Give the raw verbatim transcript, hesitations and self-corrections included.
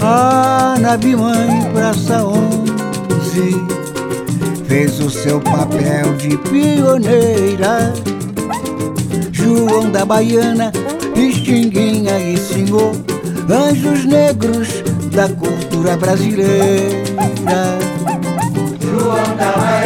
A nave-mãe Praça onze fez o seu papel de pioneira. João da Baiana, Pixinguinha e Senhor, anjos negros da cultura brasileira. João da Baiana,